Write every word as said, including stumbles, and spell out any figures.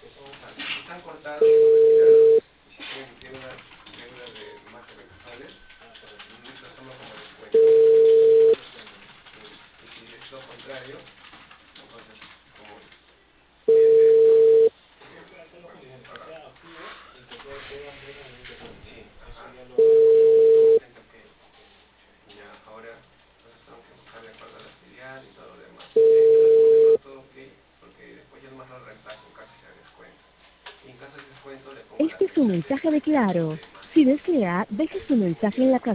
O sea, si están cortados o retirados, y si tienen, tienen una deuda de más de veinte soles, lo toman como descuento. Y si es lo contrario, entonces, como cliente, sí, ajá. Siento que ya ahora entonces tengo que buscar de acuerdo a la filial y todo lo demás. Y ahí me responde no todo ok, porque después ya es más lo reemplazo en caso sea descuento. Y en caso de descuento le pongo la Este es un fecha de mensaje de vencimiento Claro. de más Si tiempo. desea, deje Ese es su el mismo mensaje en la tiempo. casilla.